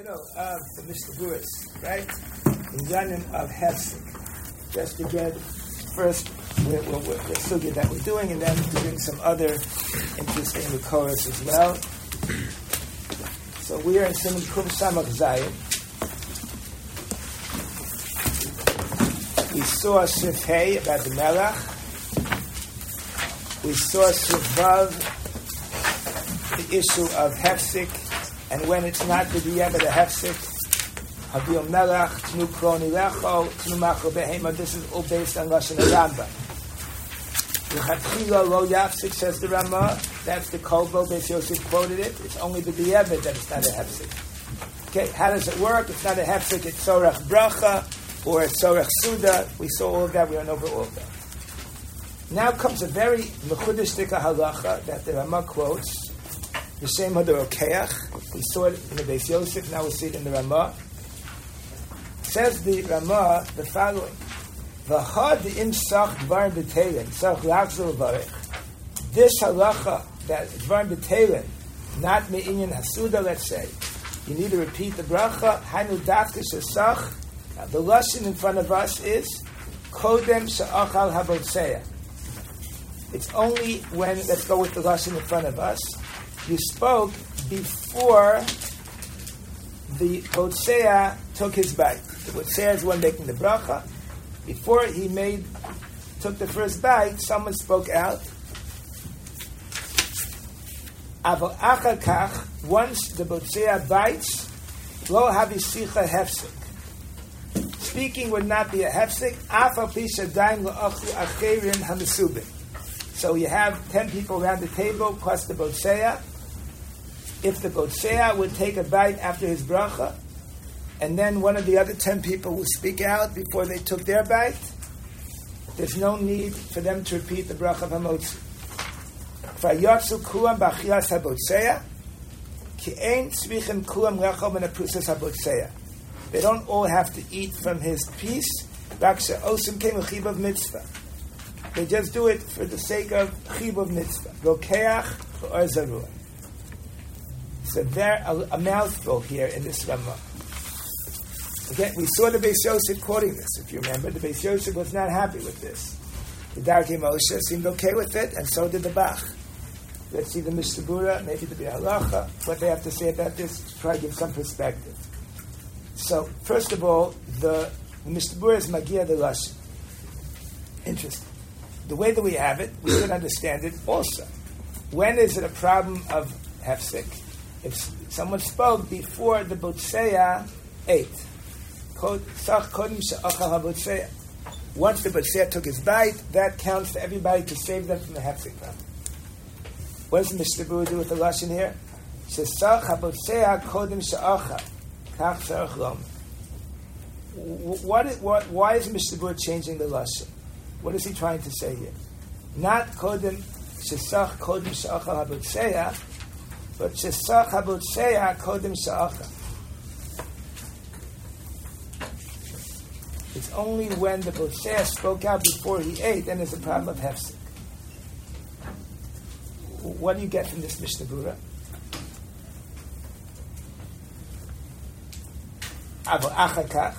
middle of the Mishnah, right? In Yanim of Hefsek. Just to get first the sugya that we're doing, and then to bring some other interesting Mekoros as well. So we are in Siman Kuf Samach Zayin. We saw Sif Hey about the Melach. We saw Sif Vav, the issue of Hefsek, and when it's not the Diabet of Hefsek, Havil Melach, Tnu Kroni Lecho, Tnu Machel Behema. This is all based on Lashon Rambam. L'chatchila Lo Yafsek, says the Ramah. That's the Kolbo. Beis Yosef quoted it. It's only the Diabet that it's not a Hefsek. Okay, how does it work? It's not a Hefsek. It's Sorach Bracha or it's Sorach Suda. We saw all of that. We went over all of that. Now comes a very mechudishtika halacha that the Ramah quotes. The same Hadar Okeach. We saw it in the Beis Yosef. Now we see it in the Ramah. Says the Ramah the following: V'had imsach dvarim b'teilen tzarich lachzor v'varech. This halacha that dvarim b'teilen, not me'inyan hasuda. Let's say you need to repeat the bracha. Hainu dafka shesach. The lashon in front of us is kodem she'achal habotzeya. It's only when, let's go with the lashon in front of us. You spoke before the botzeya took his bite. The botzeya is one making the bracha. Before he took the first bite, someone spoke out. Aval achar kach, once the botzeya bites, lo havisicha hefsek. Speaking would not be a hefsek. Afal pisha daim lo achlu acherin hamesubin. So you have 10 people around the table plus the botzeya. If the botzeya would take a bite after his bracha, and then one of the other 10 people will speak out before they took their bite, there's no need for them to repeat the bracha of hamotzi. Vayatzu kulam b'achilas habotzeya, ki ein tzrichem kulam lechol min ha'prusas habotzeya. They don't all have to eat from his piece. Rak she'osim kein l'chibav mitzvah. They just do it for the sake of chibav mitzvah. Rokeach or zarua. So there a mouthful here in this Ramah. Again, we saw the Beis Yosef quoting this. If you remember, the Beis Yosef was not happy with this. The Darkei Moshe seemed okay with it, and so did the Bach. Let's see the Mishnah Berurah, maybe the Halacha, what they have to say about this, try to give some perspective. So, first of all, the Mishnah Berurah is Magia de Lashon. Interesting. The way that we have it, we should understand it also. When is it a problem of hefsek? If someone spoke before the botzeya ate. Once the botzeya took his bite, that counts for everybody to save them from the hefsek problem. What does the Mishnah Berurah do with the lashon here? Shesach habotzeya kodim she'achal kach tzarich lom. Why is Mishnah Berurah changing the lashon? What is he trying to say here? Not kodim shesach kodim she'achal habotzeya, but shesach habotzeya kodim she'achal. It's only when the botzeya spoke out before he ate, then there's a problem of hefsek. What do you get from this Mishnah Berurah? Avo achakach.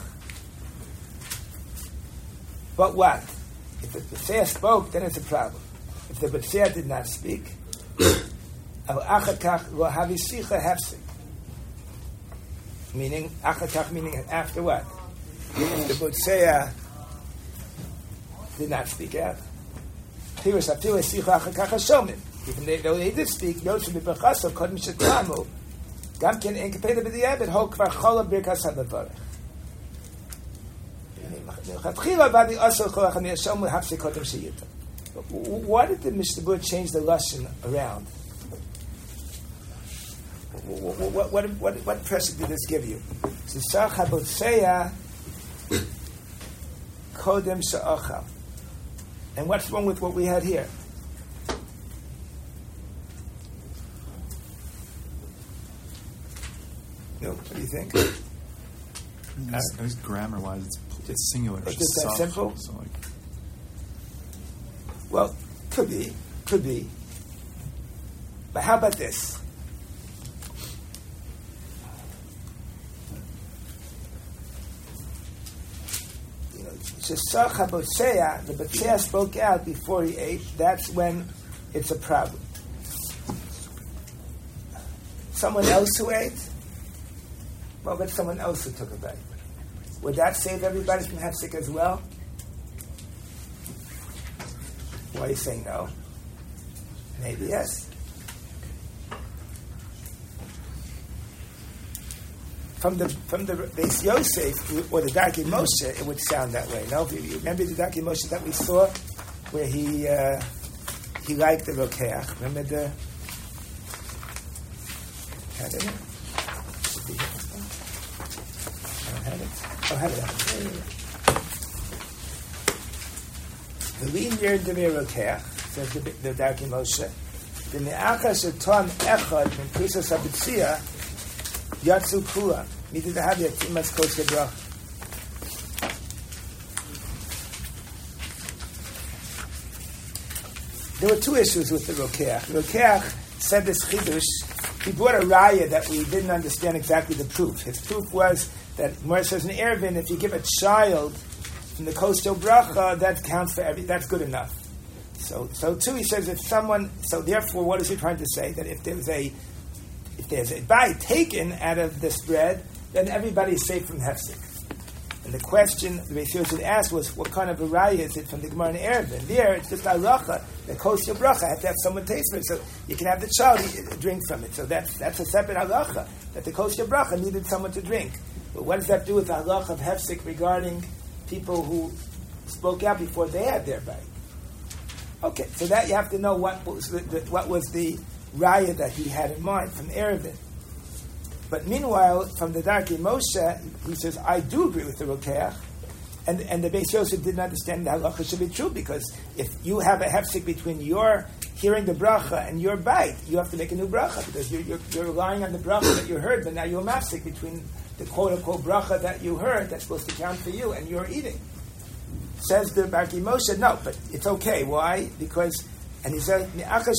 But what? If the botzeya spoke, then it's a problem. If the botzeya did not speak, avo achakach lo havisicha hefsek. Meaning achakach, meaning after what? If the botzeya did not speak out, even though they did speak, Yosef b'Bechasav kodem shetamu, gam ken ein kapeda b'diabed ho kvar chola birkas habavarech. Why did the Mishnah Berurah change the lashon around? What impression did this give you? So sach habotzeya kodem she'achal. And what's wrong with what we had here? No, what do you think? At least grammar-wise, it's singular. It's just that simple? So Well, could be. But how about this? Shesach habotzea, the botzea spoke out before he ate. That's when it's a problem. Someone else who ate? Well, but someone else who took a bite. Would that save everybody from hefsek as well? Why are you saying no? Maybe yes. From the Beis Yosef or the Darkei Moshe, it would sound that way. No, you remember the Darkei Moshe that we saw, where he liked the rokeach. Remember the? Had it? Should be here. I don't have it. Oh, have it. The lean year de rokeach says the Darkei Moshe. The ne'acha shetom echad min prisas habitzia. Yatsu Kula. Needed to have Yatimas Kosher Brach. There were two issues with the Rokeach. The Rokeach said this Chidush. He brought a raya that we didn't understand exactly the proof. His proof was that Mor says in Erevin, if you give a child from the Kosher Bracha, that counts for that's good enough. So too, he says if someone, so therefore, what is he trying to say? That if there's a bite taken out of this bread, then everybody is safe from hefsek. And the question the Beis Yosef asked was, what kind of a raya is it from the Gemara in Erevin? There, it's just halacha. The kosher bracha has to have someone taste from it, so you can have the child drink from it. So that's a separate halacha, that the kosher bracha needed someone to drink. But what does that do with the halacha of hefsek regarding people who spoke out before they had their bite? Okay, so that you have to know what was the raya that he had in mind from Erevin. But meanwhile, from the Darkei Moshe, he says, I do agree with the Rokeach, and the Beis Yosef didn't understand the halacha should be true, because if you have a hefsek between your hearing the bracha and your bite, you have to make a new bracha, because you're relying on the bracha that you heard, but now you're mafsek between the quote-unquote bracha that you heard that's supposed to count for you and you're eating. Says the Darkei Moshe, no, but it's okay. Why? Because, and he said,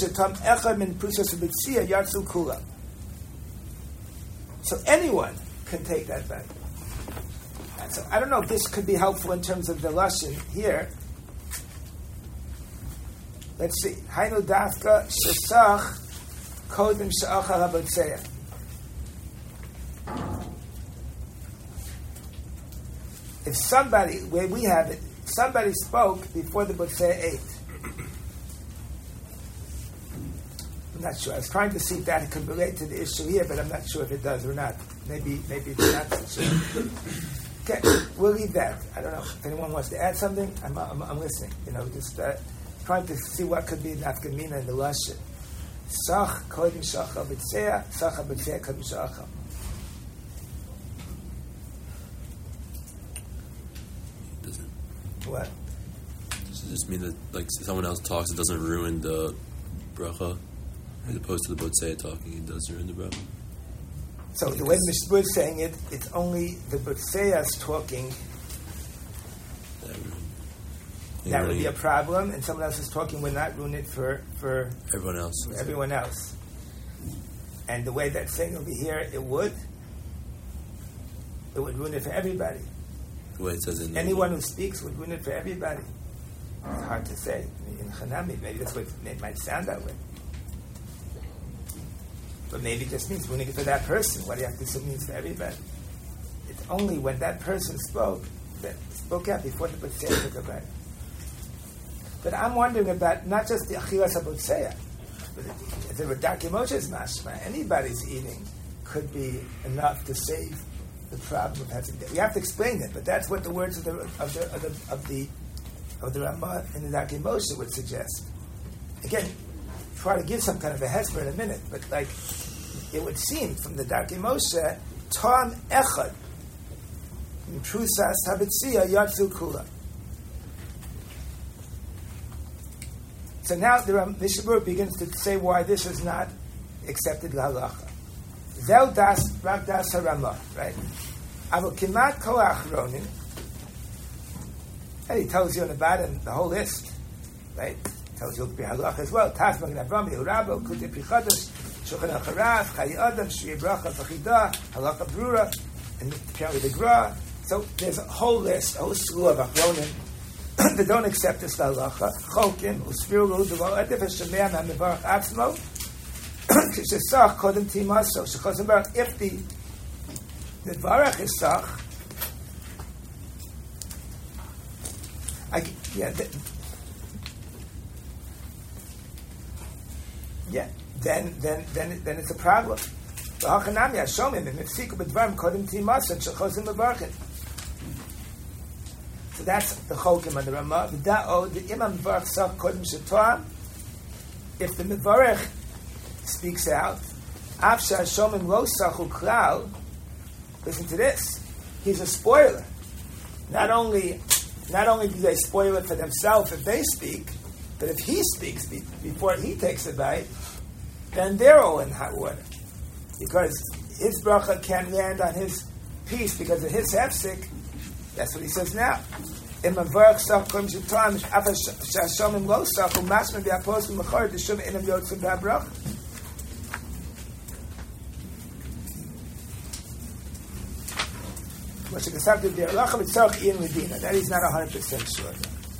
so anyone can take that bite. And so I don't know if this could be helpful in terms of the lashon here. Let's see. Hainu dafka shesach kodim she'achal habotzea. If somebody, where we have it, somebody spoke before the botzea ate. I'm not sure. I was trying to see if that could relate to the issue here, but I'm not sure if it does or not. Maybe it's not so sure. Okay, we'll leave that. I don't know if anyone wants to add something. I'm listening. Just trying to see what could be nafkamina in the lashon. Sach kodim shachal b'tzeah, sach b'tzeah kodim shachal. Doesn't. What? Does it just mean that like someone else talks, it doesn't ruin the bracha? As opposed to the botzea talking, it does ruin the bracha. So the way Mishpur is saying it, it's only the botzea is talking. That would be a problem, and someone else is talking would not ruin it for everyone else. For everyone else. And the way that saying over here, it would ruin it for everybody. The way it says in anyone who speaks would ruin it for everybody. It's hard to say. In Chanami, maybe that's what it might sound that way. But maybe it just means ruining it for that person. What do you have to assume means for everybody? It's only when that person spoke out before the botzea took a bite. But I'm wondering about not just the achilas habotzea, but the Darkei Moshe's mashma. Anybody's eating could be enough to save the problem of having. We have to explain it, but that's what the words of the Ramah in the Darkei Moshe would suggest. Again, try to give some kind of a hesper in a minute, but like it would seem from the Darkei Moshe, Tom Echad, Prusas Habitzia Yatzu Kula. So now the Mishabur begins to say why this is not accepted halacha. Zel das rak das harama, right? Avol kimat kol achronim. And he tells you on the bottom the whole list, right? Tells you halacha as well. Tasmag Avram Yehurabbo Kutei Prichados Shulchan Acharav Chayi Adam Shri Bracha V'Chida Halacha Brura, and apparently the Gra So there's a whole list, a whole slew of achronim that don't accept this halacha. Chokim usfiru d'vor adif hashemeh ha'mevarach atzmo k'shesach kodem timaso shechosem barach. If the mevarach is sach, then it's a problem. So that's the chokim on the Ramah. If the mevarach speaks out, listen to this. He's a spoiler. Not only do they spoil it for themselves if they speak, but if he speaks before he takes a bite, then they're all in hot water. Because his bracha can't land on his piece because of his hefsek. That's what he says now. If a varach sach comes to time, afa shashomim lo sach u'masmen v'aposim l'chor d'shuv inam yotzim v'abracha. That he's not 100% sure.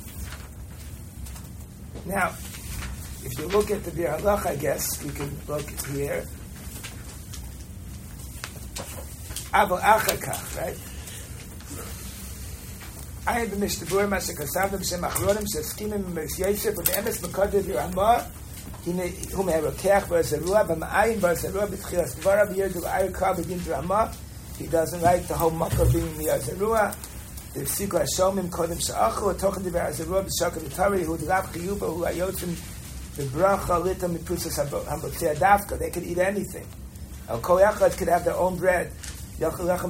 Now, if you look at the Bir Halach, I guess we can look here. Avo achakach, right? I had the Mishnah Masha Kasavim B'Shem Achronim Sheskimim B'Mes Yosef with Emes Mekadev Yerama Hum Herokech B'Zerua B'Ma'ayim B'Zerua B'Tchilas Dvara B'Yerdu B'Ayir Kal B'Din Yerama. He doesn't like the whole makkah being Miyazerua. The Psiko Hashomim Kodem Sha'achu Tochen Diver Azerua B'Shaka V'Tari Hu D'Lav Chiyuba Hu Ayotzim V'Bracha Lita Mipusas Hambotzei Adavka. They could eat anything. Al Kol Echad could have their own bread. I make that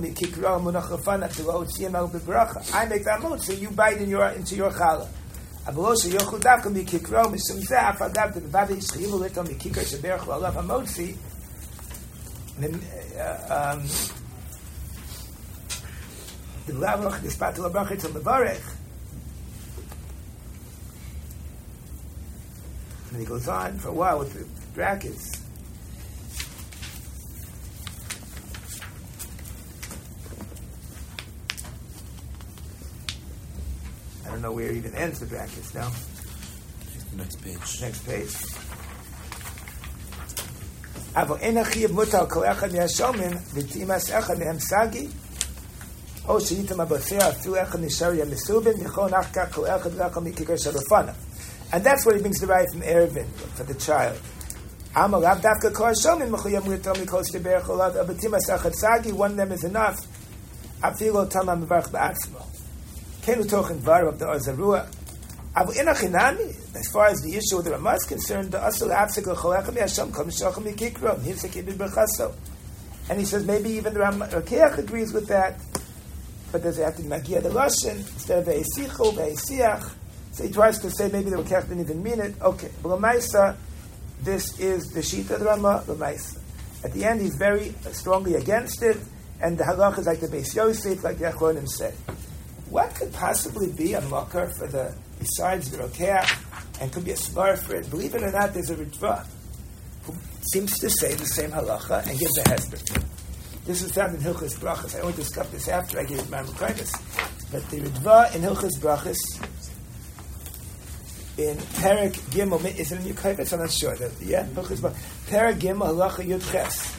mood, so you bite into your challah. And he goes on for a while with the brackets. I don't know where it even ends the brackets now. Next page. Next page. Avo enachiv mutal kol echad miyashomin v'timas echad mehem sagi o sheyitam abosea afilu echad nishari yamisubin v'chol nachka kol echad v'achal mikikar sharafana. And that's what he brings the right from Erevin for the child. Amal av dafka kol hashomin mechuyam l'tom mikol shtiber cholav abatimas echad sagi. One of them is enough. Afilu tamam mevarch ba'atzmo. Kenu tochen var of the Azarua. Abu inachinami. As far as the issue of the Ramah is concerned, the Asal Hafsik Cholecham Yasham Kam Shacham Yikikram Hivsek Ibid Berchaso. And he says maybe even the Rakeach agrees with that, but does it have to be Magia the Lashon instead of Ve'esichu Ve'esiach? So he tries to say maybe the Rakeach didn't even mean it. Okay, but Lamaisa, this is the Shita of the Ramah. Lamaisa. At the end, he's very strongly against it, and the Halach is like the Beis Yosef, like the Achronim said. What could possibly be a makar for the, besides the Rokeach, and could be a svar for it? Believe it or not, there's a Ritva who seems to say the same halacha and gives a hesper. This is found in Hilchos Brachos. I only discussed this after I gave my Mekayvis. But the Ritva in Hilchos Brachos, in Perek Gimel, is it in Mekayvis? I'm not sure. Yeah, Hilchos Brachos. Perek Gimel, halacha Yud Ches.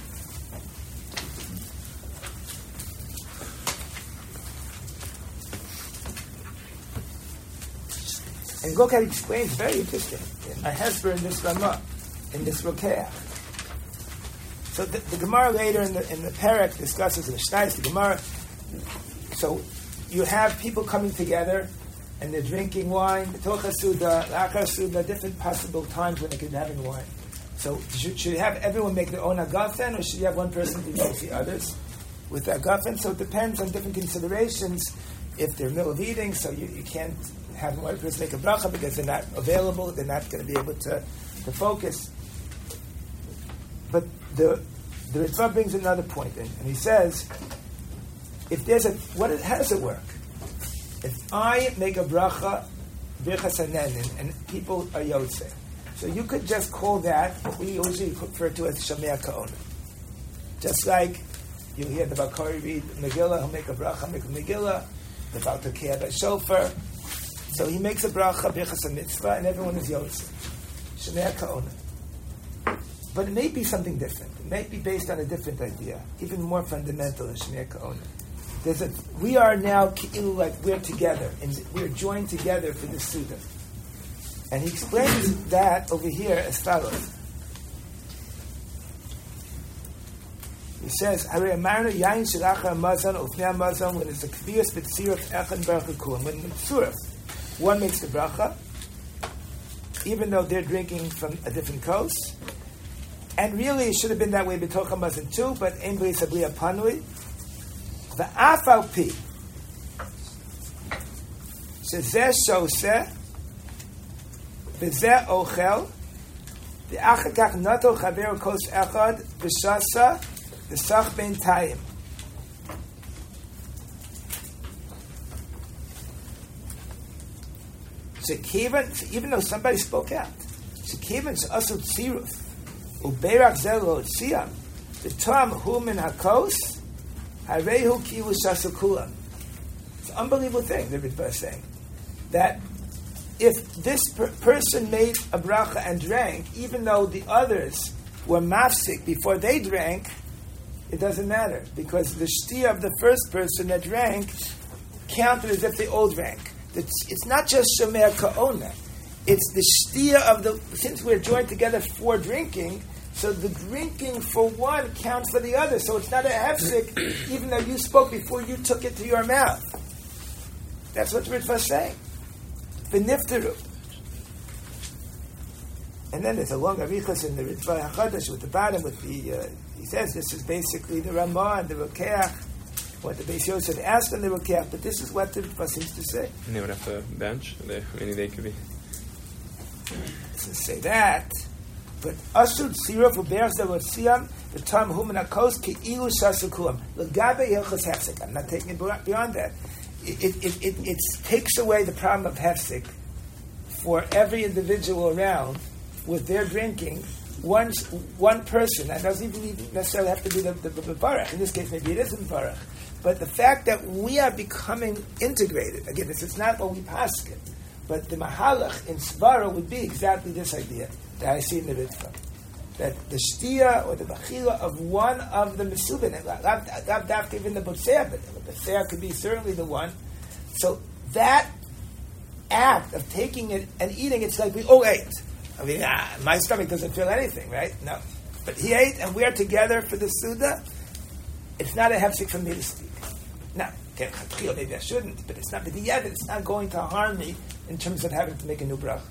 And look how he explains, very interesting. A hesper in this Ramah, in this Rokeach. So the Gemara later in the Perek discusses in the Shnais, the Gemara. So you have people coming together and they're drinking wine, the Tocha Suda, the Achar Suda, different possible times when they could be having wine. So should you have everyone make their own agafen, or should you have one person be both the others with the agafen? So it depends on different considerations. If they're in the middle of eating, so you can't have one person make a bracha because they're not available, they're not going to be able to focus. But the Ritva brings another point in, and he says, if there's how does it work? If I make a bracha, birchas hanenin, and people are yotzei, so you could just call that what we usually refer to as shamei ka'ona. Just like You hear the Bakari read Megillah, he'll make a bracha, make a Megillah, the Baltokeh by Shofar. So he makes a bracha, Birchas HaMitzvah, and everyone is Yotze. Shemei Ka'ona. But it may be something different. It may be based on a different idea, even more fundamental than Shemei Ka'ona. We are now like we're together, and we're joined together for this Suda. And he explains that over here as follows. He says, when it's a kviyas b'tziruf echan bracha kulam, when tzuruf, one makes the bracha, even though they're drinking from a different coast, and really it should have been that way b'tocha mazon too, but ein b'li sabli apanui, v'af al pi, shezeh shoseh, v'zeh ochel, v'achar kach nato chaver kos echad, v'shasa, the Sach Ben Tayim. Even though somebody spoke out, Shekivan Asut Siruf, Uberach Zelo Siam, the Tom Human Hakos, Harehu Kivu Shasukulam. It's an unbelievable thing, the Ritva is saying. That if this person made a bracha and drank, even though the others were mafsik before they drank, it doesn't matter, because the shtia of the first person that drank counted as if they all drank. It's not just shomer ka'ona. It's the shtia of the, since we're joined together for drinking, so the drinking for one counts for the other. So it's not a hefsik, even though you spoke before you took it to your mouth. That's what the Ritva is saying. V'niftaru. And then there's a long arichas in the Ritva HaChadash with the bottom, with the, he says this is basically the Ramah and the Rokeach, what the Beis Yosef asked on the Rokeach, but this is what the Ritva seems to say. And they would have to bench? They could be... It doesn't say that, but Asud Siruf Uberach Zerotziam, the Tam Human HaKos, Ke'ilu Shasukulam, L'gabe Hilchas Hefsek. I'm not taking it beyond that. It takes away the problem of Hefsek for every individual around with their drinking. One person, and doesn't even necessarily have to be the Barach. In this case, maybe it isn't Barach. But the fact that we are becoming integrated, again, this is not what we paskin, but the Mahalach in Svara would be exactly this idea that I see in the Ritva. That the Shtia or the Bachila of one of the Mesubin, not even the Botzea, but the Botzea could be certainly the one. So that act of taking it and eating, it's like we all ate. I mean, my stomach doesn't feel anything, right? No. But he ate, and we are together for the Suda. It's not a hefsek for me to speak. Now, maybe I shouldn't, but it's not. But yet, it's not going to harm me in terms of having to make a new bracha.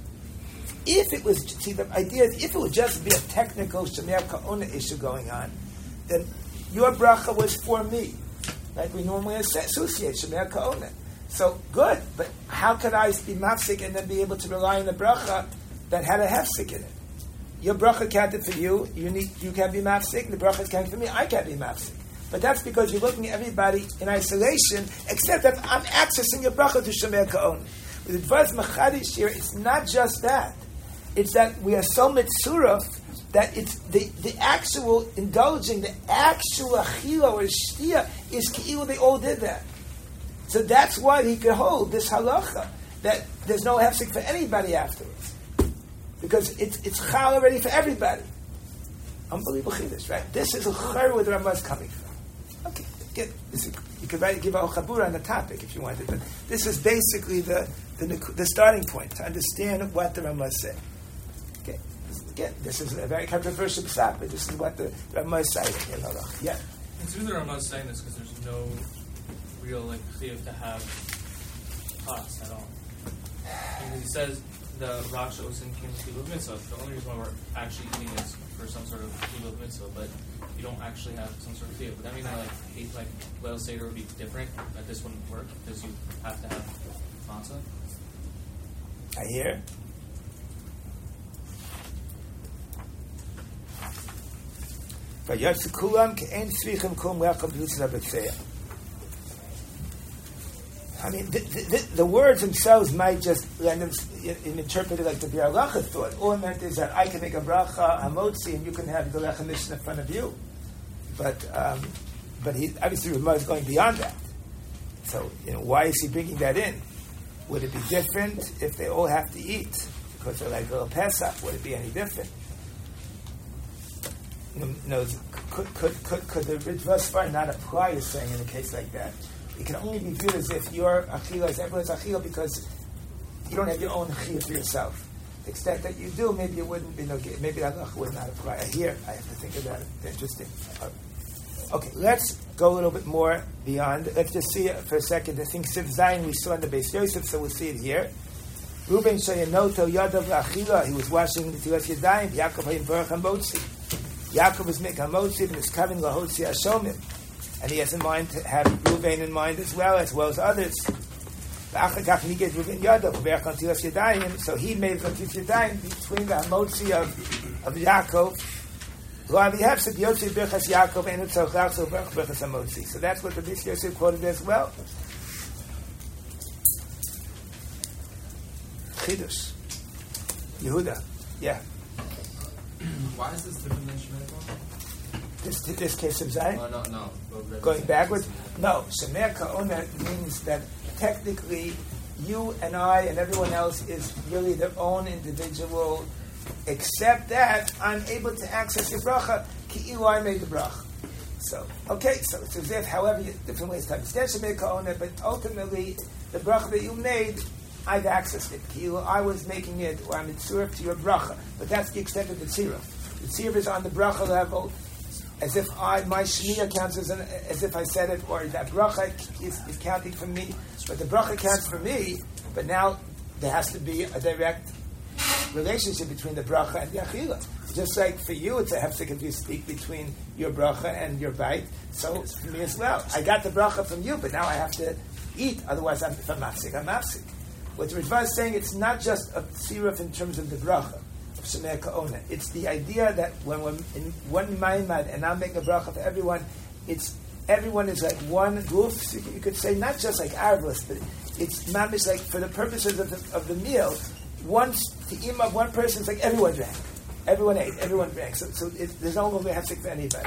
If it was, see, the idea is, if it would just be a technical Shemer Ka'ona issue going on, then your bracha was for me, like we normally associate Shemer Ka'ona. So good, but how could I be mafsik and then be able to rely on the bracha that had a hefsek in it? Your bracha counted for you. You can't be mafsik. The bracha is counted for me. I can't be mafsik. But that's because you're looking at everybody in isolation, except that I'm accessing your bracha to Shemer Ka'ona. With the Dvarz Machadish here, it's not just that. It's that we are so mitzuraf that it's the actual indulging, the actual achila or shtia is ki'ilu they all did that. So that's why he could hold this halacha that there's no hefsek for anybody afterwards, because it's chal already for everybody. Unbelievable chiddush, right? This is a chayr where the Ramah is coming from. Okay, you could give a chabura on the topic if you wanted, but this is basically the starting point to understand what the Ramah is saying. Okay, again, this is a very controversial psak, but this is what the Ramah is saying. Yeah. It's really the Ramah is saying this because there's no real chiyuv to have pots at all. Because he says the raksha osin kim kibbutz mitzvah. The only reason why we're actually eating is for some sort of kibbutz mitzvah, but you don't actually have some sort of chiyuv. Would that mean that Leil Seder would be different? That this wouldn't work because you have to have matzah? I hear. I mean, the words themselves might just interpret it like the Biur Halacha thought. All it meant is that I can make a bracha hamotzi and you can have the lechem mishnah in front of you. But but he obviously Ramah is going beyond that. So, why is he bringing that in? Would it be different if they all have to eat? Because they're like little Pesach, would it be any different? Could the Ritva Svar not apply, you're saying, in a case like that? It can only be viewed as if your Achila is everyone's Achila because you don't have your own Achila for yourself. To the extent that you do, maybe it wouldn't be no good. Maybe that would not apply. I have to think about it. Interesting. Okay, let's go a little bit more beyond. Let's just see it for a second. I think Siv Zayin we saw in the Beis Yosef, so we'll see it here. Ruben Shayanoto Yadav Achila, he was washing the Tilas Yadayim, Yaakov Hayim Baruch HaMotzi. Yaakov was making HaMotzi and is coming Lahotzi Hashomim. And he has in mind to have Ruben in mind as well as others. So he made the Tilas Yadayim between the HaMotzi of Yaakov. So that's what the Beis Yosef quoted as well. Chidush. Yehuda. Yeah. Why is this different than Shemer Ka'ona? This case of Zayin? No. Going backwards? No. Shemer Ka'ona means that technically you and I and everyone else is really their own individual, except that I'm able to access your bracha, ki'ilu I made the bracha. So it's as if, however, different ways to understand Shemer Ka'ona, but ultimately, the bracha that you made, I've accessed it. Ki'ilu I was making it, or I'm mitzuref to your bracha. But that's the extent of the tziruf. The tziruf is on the bracha level, as if my shmiya counts as if I said it, or that bracha is counting for me. But the bracha counts for me, but now there has to be a direct relationship between the bracha and the achila. Just like for you, it's a hefsek if you speak between your bracha and your bite. So for me as well, I got the bracha from you, but now I have to eat. Otherwise, if I'm mafsik. What the Ritva is saying, it's not just a tziruf in terms of the bracha of Shemer Ka'ona. It's the idea that when we're in one ma'imad and I'm making a bracha for everyone, everyone is like one group. So you could say not just like Arablis, but it's mamish like for the purposes of the meal. Once the imam of one person is like everyone drank, everyone ate, everyone drank. So there's no longer hefsek for anybody.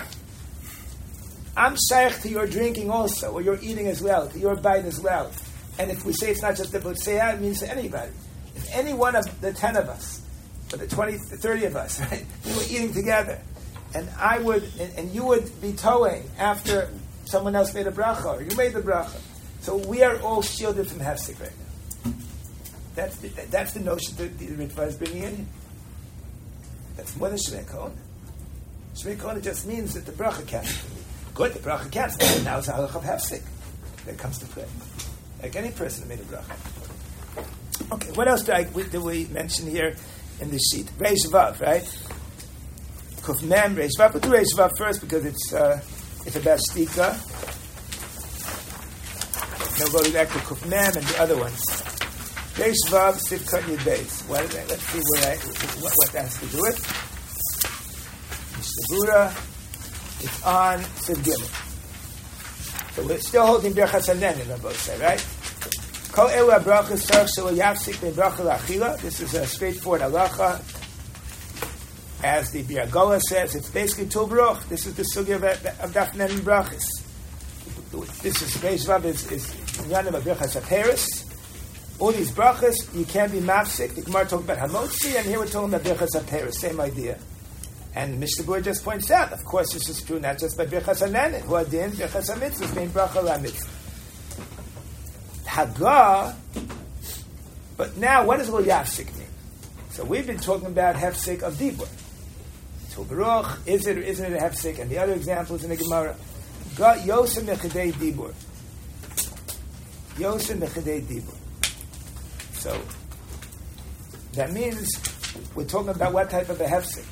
I'm shaykh to your drinking also, or your eating as well, to your bite as well. And if we say it's not just the Botzea, it means to anybody. If any one of the 10 of us, or the 20, the 30 of us, right, we were eating together, and you would be towing after someone else made a bracha, or you made the bracha. So we are all shielded from hefsek right now. That's the notion that the Ritva is bringing in. That's more than Shemer Ka'ona. Shemer Ka'ona just means that the bracha counts. Good, the bracha counts. Now it's a halach of hefsek that comes to play. Like any person that made a bracha. Okay, what else did we mention here in this sheet? Reish Vav, right? Kuf Mem, Reish Vav. We'll do Reish Vav first because it's about Shtika. Then we'll go back to Kuf Mem and the other ones. Reish Vav, Sivkot Yud Beis. Let's see what that has to do with. Mishnah it's on Siv Gimel. So we're still holding Birchas HaNenin, I both say, right? Kol elu ha-brachas tzarich shelo yafsik ben bracha la'achila. This is a straightforward halacha. As the Bir Agola says, it's basically two bruch. This is the sugya of Daf Nenin brachas. This is Reish Vav is Yanim of Birchas HaPeres. All these brachas, you can't be mafsik. The Gemara talking about Hamotzi, and here we're talking about Birchas HaPeres. Same idea. And Mishnah Berurah just points out, of course, this is true not just by Birchas HaNenin, who are din Birchas HaMitzvah, being bracha la'mitzvah. Hagah, but now what does lo yafsik mean? So we've been talking about hefsek of dibur. To Baruch, is it or isn't it a hefsek? And the other examples in the Gemara, God yosem mechadei dibur. Yosem mechadei dibur. So that means we're talking about what type of a hefsek.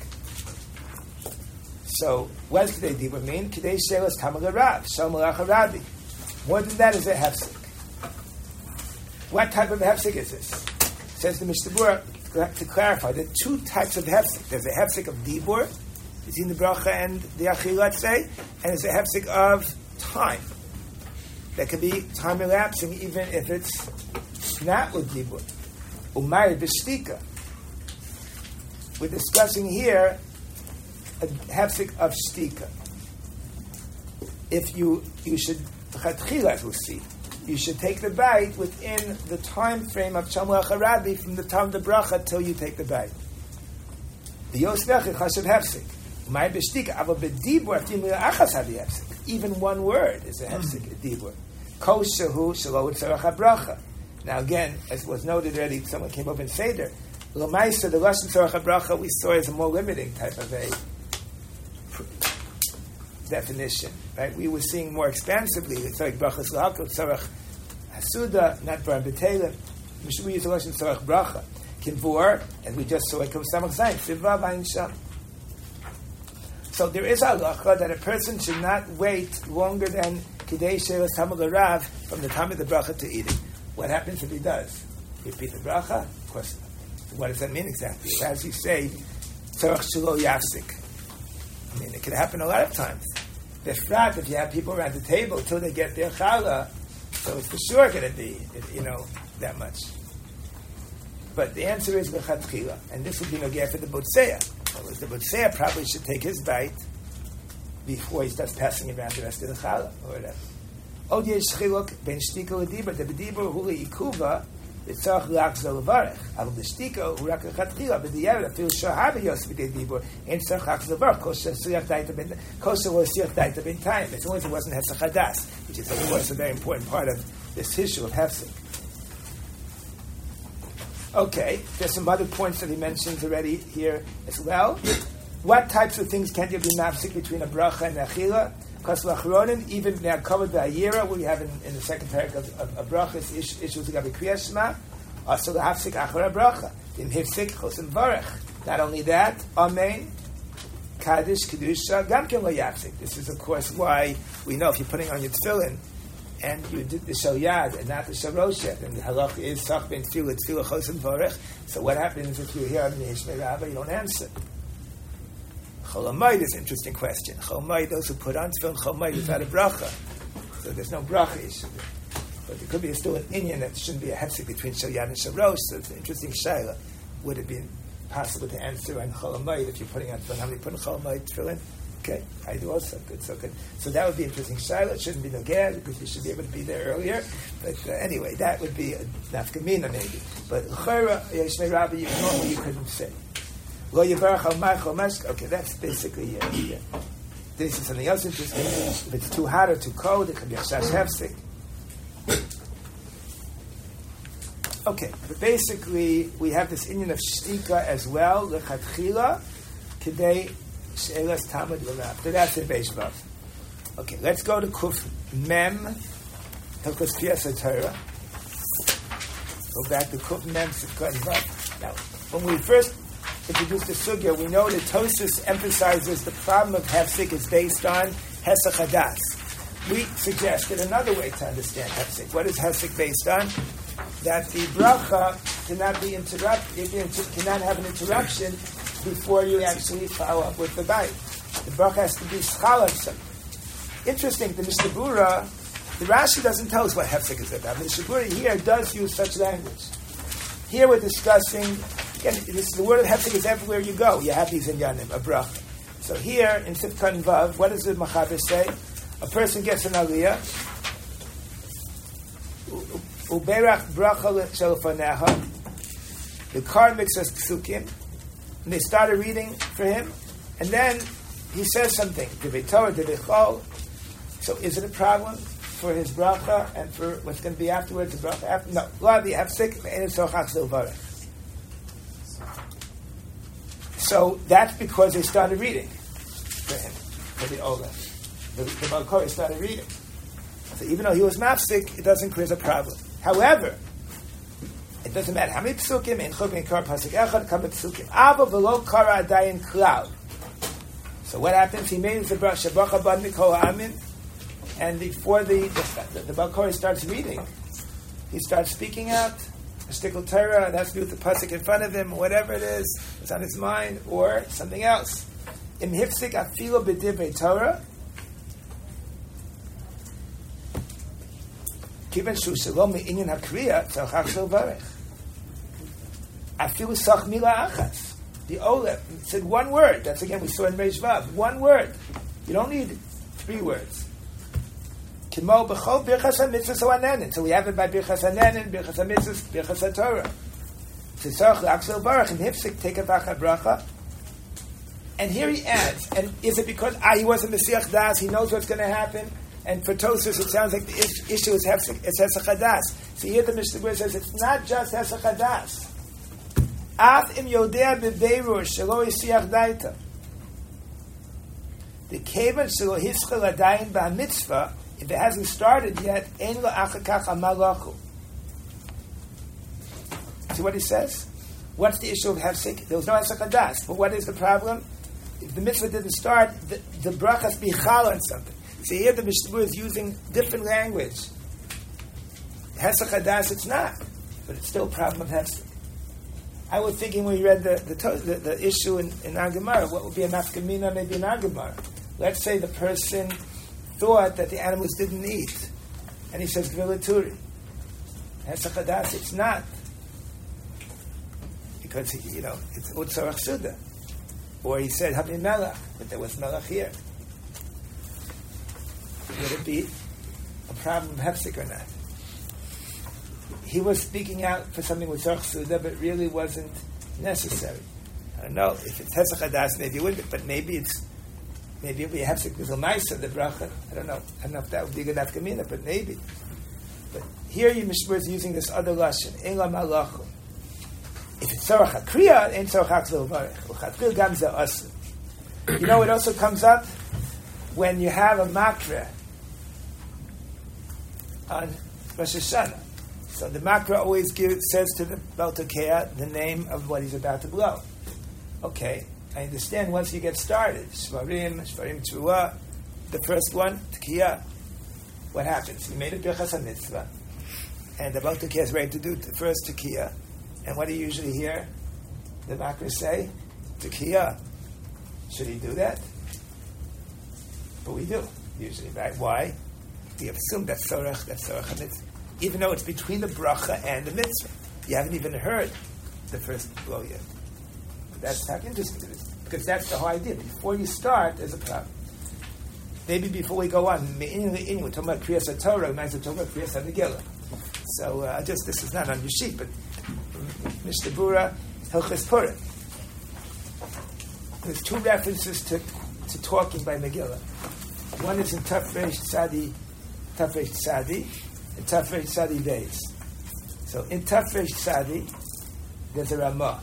So, what does Kedei Dibur mean? Kedei Shelas Tamal Rav, Shal Malach HaRabbi. More than that is a hefsek. What type of hefsek is this? Says the Mishnah Berurah, to clarify, there are two types of hefsek. There's a hefsek of Dibur, between the bracha and the achil, let's say, and there's a hefsek of time. That could be time elapsing even if it's not with Dibur. Umay B'shtika. We're discussing here a hefsek of shtika. if you should chatchila, as we'll see, you should take the bite within the time frame of Shalom Rabbi from the time of the bracha till you take the bite. Even one word is a hefsek, a dibur. Now again, as was noted already, someone came up and said there, L'maisa, the Lashon Tzorach HaBracha we saw as a more limiting type of a definition, right? We were seeing more expansively, Tzorach Brachas L'Hakol, Tzorach Hasuda, not Bar B'Telem. We use the Lashon Tzorach Bracha. Kinvur, and we just saw it comes Samach Zayin, Sivav Ayin Sham. So there is a halacha that a person should not wait longer than Kidei She'elas Tamar L'Rav from the time of the bracha to eating. What happens if he does? Repeat the bracha? Of course not. What does that mean exactly? As you say, Tzorach Shelo Yafsik. I mean, it can happen a lot of times. Befrat, if you have people around the table till they get their challah, so it's for sure going to be, that much. But the answer is l'chatchila, and this would be nogeh for the botzea. The botzea probably should take his bite before he starts passing around the rest of the challah, or whatever. Od yesh chiluk ben shtika l'dibur, the b'dibur hu le'ikuva, v'tzarach l'achzor l'varech. Al l'shtika hu rak l'chatchila, b'di'evet afil shahar b'yos v'dei dibur, ein tzarach l'achzor l'varech, kol she'suyach daita ben time. As long as it wasn't hefsek hadas, which is, of course, a very important part of this issue of hefsek. Okay, there's some other points that he mentions already here as well. What types of things can you be mafsik between a bracha and a achila? Because lachronim, even now covered by Ayira, we have in the second paragraph of brachas issues about Kriyas Shema, also the hafsik achar bracha. In hifsik chosim varech. Not only that, amen, kaddish, kedusha, gamken lo yafsik. This is of course why we know if you're putting on your tefillin, and you did the Shoyad and not the Sharoshet, and the halach is Sach ben Tfilah, Tfilah Chosim Varech. So what happens if you hear Abnei Yishmei Rabba, you don't answer? Cholamayid is an interesting question. Cholamayid, those who put on Tefillin Cholamayid without a bracha. So there's no bracha issue. But there could be still an Inyan that shouldn't be a hefsek between Shoyad and Sharosh, so it's an interesting shayla. Would it be possible to answer on Cholamayid if you're putting on Tefillin? How many put on Cholamayid Tefillin? Okay, I do also. Good, so good. So that would be interesting. Shiloh shouldn't be nogeh because you should be able to be there earlier. But anyway, that would be a nafkamina maybe. But l'chayra Yishmei Rabbi, normally you couldn't say. Lo yivarach al ma'achol mashka. Okay, that's basically yeah. This is something else interesting. If it's too hot or too cold, it could be a chash hefsek. Okay, but basically we have this inyan of shtika as well. Lechatchila kidei. She'elas Tamar L'Rav. So that's in Beis Vav. Okay, let's go to Kuf Mem, Hilchos Kriyas HaTorah. Go back to Kuf Mem, Sivkot Vav. Now, when we first introduced the sugya, we know that Tosfos emphasizes the problem of hefsek is based on Hesach Hadas. We suggested another way to understand hefsek. What is hefsek based on? That the bracha cannot be interrupted, it cannot have an interruption before you actually follow up with the bite. The bracha has to be schalatzim. Interesting, the Mishnah Berurah, the Rashi doesn't tell us what hefsek is about. The Mishnah Berurah here does use such language. Here we're discussing, again, the word of hefsek is everywhere you go. You have these in Yanim, a bracha. So here, in Sivkot Vav, what does the Machaber say? A person gets an aliyah, uberach bracha shelafaneha, the card makes us psukim, and they started reading for him, and then he says something. So is it a problem for his bracha and for what's going to be afterwards? The bracha after? No. So that's because they started reading for him, for the Ola. The Balkori started reading. So even though he was mafsik, it doesn't create a problem. However, it doesn't matter how many psukim in Chuk and Kar Pasuk Echad come psukim. Ava v'lo kara adayin klal. So what happens? He made the bracha bad mikol amin, and before the Balkori starts reading, he starts speaking out a shtickle Torah. It has to do with the pasuk in front of him, whatever it is, it's on his mind, or something else. Im hifsik afilo b'divrei Torah. Kiven shu shalom me'inyan hakriya tzarchach shel varech. Afilu sach mila achas. The Olef said one word. That's again we saw in Beis Vav. One word. You don't need 3 words. Kimo b'chol birchas ha-mitzvahs ho-anenin. So we have it by birchas ha-anenin, birchas ha-mitzvahs, birchas ha-Torah. Tzorach l'achzor barach and hifsik take a vach ha-bracha. And here he adds, and is it because he was a Mesiach Das, he knows what's going to happen? And for Tosfos, it sounds like the issue is Hesach Hadas. So here the Mishnah Berurah says it's not just Hesach Hadas. Af im yodea bebeirur shelo yisiach daita. The kevan shelo hischel adayin b'hamitzvah, if it hasn't started yet, ein lo achakach amalachu. See what he says? What's the issue of Hefsek? There was no Hesach Hadas. But what is the problem? If the mitzvah didn't start, the brachas bichal on something. See, here the Mishnah Berurah is using different language. Hesach Hadas, it's not, but it's still a problem of Hefsek. I was thinking when we read the issue in Gemara, what would be a nafkamina, maybe in Gemara. Let's say the person thought that the animals didn't eat, and he says gvilaturi. Hesach Hadas, it's not, because it's utzarach suda. Or he said, Habi Melach, but there was Melach here. Would it be a problem of Hefsek or not? He was speaking out for something with Tzarech Suda, but really wasn't necessary. I don't know. If it's Hesach Hadas, maybe it would be, but maybe it'll be a Hefsek with L'maisa, the bracha. I don't know if that would be a good afkamina, but maybe. But here you Mishnah is using this other lashon, Eila Malachu. If it's Tzorach HaKriya, ain't Tzorach HaKzil Varech. U'chatkil gamza asu. It also comes up when you have a makra on Rosh Hashanah. So the makra always says to the Baal Tokea the name of what he's about to blow. Okay, I understand once you get started. Shvarim Teruah, the first one, Tekiah. What happens? You made a birchas ha-mitzvah, and the Baal Tokea is ready to do the first Tekiah. And what do you usually hear the makra say? Tekiah. Should he do that? But we do, usually, right? Why? We assume that's Tzorach ha-mitzvah. Even though it's between the bracha and the mitzvah. You haven't even heard the first blow yet. But that's how interesting it is. Because that's the whole idea. Before you start, there's a problem. Maybe before we go on, we're talking about Kriyas HaTorah, we might as well talk about Kriyas HaMegillah. So, this is not on your sheet, but Mishnah Berurah, Hilchos Purim. There's two references to talking by Megillah. One is in Tafresh Tzadi, and Tafresh Tzadi Beis. So in Tafresh Tzadi, there's a Ramah.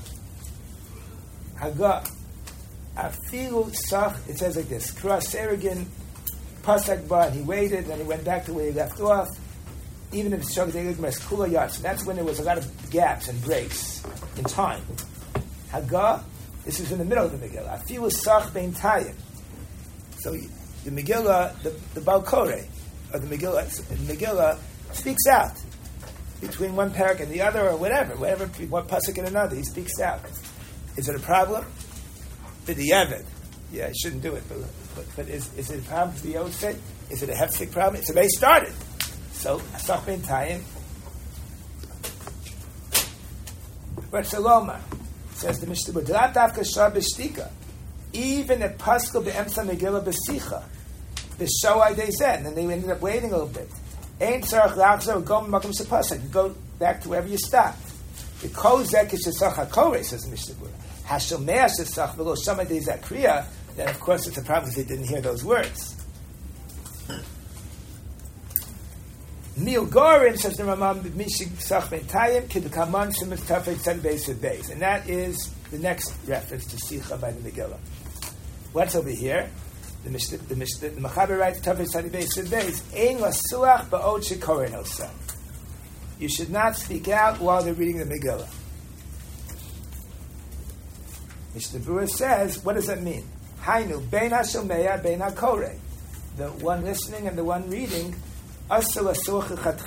Haga, Afilu Sach, it says like this, Kras Erigin, Pasak Ba, and he waited, and he went back to where he left off. Even if it's Shogdei Ligmas, Kula Yatz, that's when there was a lot of gaps and breaks in time. Haga, this is in the middle of the Megillah. Afilu Sach Bein Tayim. So the Megillah, the Baal Koreh, or the Megillah speaks out between one parak and the other, or whatever, one pasuk and another, he speaks out. Is it a problem? B'diavad. Yeah, I shouldn't do it, but is it a problem for the Yosef? Is it a hefsek problem? It's already started. So, Asach Ben Tayim. But Shalomar says the Mishnah Berurah, Dafka Shah B'shtika. Even if Paschal be'emsa Megillah b'sicha, b'shoai they said, and then they ended up waiting a little bit. Ain't tzarach lachzor go makom sepasach. You go back to wherever you stopped. The kol zek is shesach hakoreh, says the Mishnah Berurah. Hashomei shesach v'lo shamay de zakriya. Then of course it's a problem because they didn't hear those words. Neil Gorin says the Ramam Mishig Sach Ben Tayim Kidukaman Simas Tafei Tzad Beis Beis, and that is the next reference to Sicha by the Megillah. What's over here? The Mechaber writes Tafei Tzad Beis Beis Ein Lasuach Ba'od Shekoren Osa. You should not speak out while they're reading the Megillah. Mishnah Berurah says, what does that mean? Hainu Bein HaShomeya Bein HaKoreh. The one listening and the one reading. Okay, what about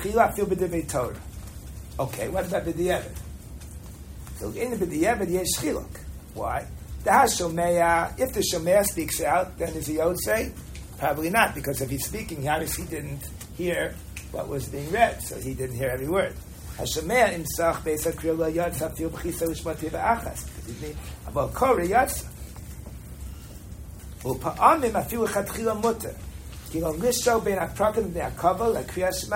b'diavad? So in the b'diavad, yesh chiluk. Why? If the shomea speaks out, then is he Yotzei? Probably not, because if he's speaking, obviously he didn't hear what was being read, so he didn't hear every word. Hashomea imsach beis hakriya lo yatsa fil b'chisa l'shmati v'achas. About koreh yatsa. U'pa'amim afilu chatchila mutter. Gilon Lisho Ben Aprakim Ben Akava like Kriyas Shema.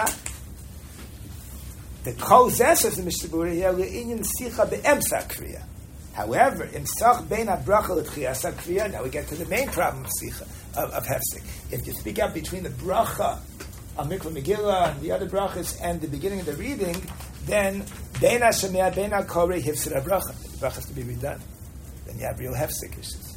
The Kol Zes of the Mishnah Berurah here le'inyan Sicha be'emsa Kriya. However, in Sach Ben Abracha l'Kriyas Kriya, now we get to the main problem of Sicha of Hefsek. If you speak out between the bracha of Mikvah Megillah and the other brachas and the beginning of the reading, then Ben HaShomea Ben HaKoreh Hifsed HaBracha. The bracha has to be redone. Then you have real Hefsek issues.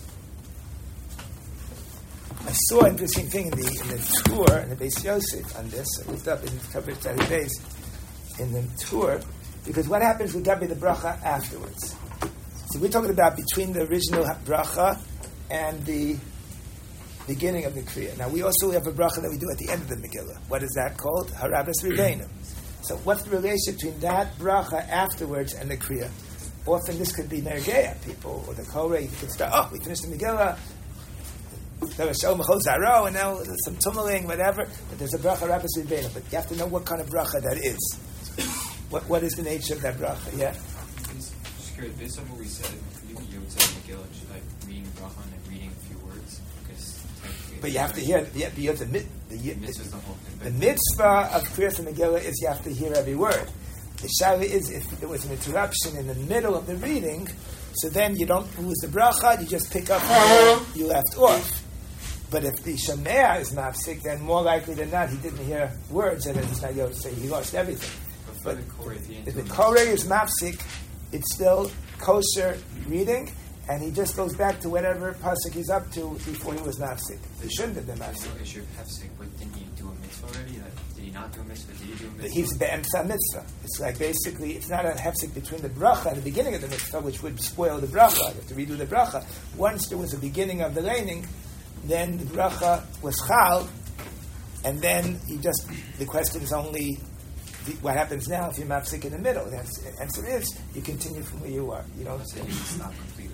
I saw an interesting thing in the tour in the Beis Yosef on this. I looked up in the coverage that he based in the tour, because what happens with Gabi the bracha afterwards? So we're talking about between the original bracha and the beginning of the Kriya. Now we also have a bracha that we do at the end of the Megillah. What is that called? Harabas Riveinu. So what's the relation between that bracha afterwards and the Kriya? Often this could be Nergeya, people, or the Koreh, you could start, we finished the Megillah, there was Shom Mechol Zaro, and now there's some tummeling, whatever, but there's a bracha Harabas Riveinu. But you have to know what kind of bracha that is. What is the nature of that bracha? Yeah? Just curious, based on what we said, you would say Megillah should like reading bracha and reading a few words, because but you have to hear the mitzvah is the whole thing. The mitzvah of Kriyas Megillah is you have to hear every word. The shaila is if there was an interruption in the middle of the reading, so then you don't lose the bracha, you just pick up where you left off. But if the Shomea is mafsik, then more likely than not he didn't hear words, and then he's not going to say he lost everything. But if the Koreh is mafsik, it's still kosher reading, and he just goes back to whatever pasuk he's up to before he was mafsik. He shouldn't have been mafsik. No issue of hefsek, but didn't he do a mitzvah already? Like, did he not do a mitzvah? Did he do a mitzvah? He's be'emsa mitzvah. It's like basically, it's not a hefsek between the bracha and the beginning of the mitzvah, which would spoil the bracha. You have to redo the bracha. Once there was a beginning of the laning, then the bracha was chal, and then the question is only what happens now if you're mafsik in the middle. The answer is you continue from where you are. You don't say you stop completely.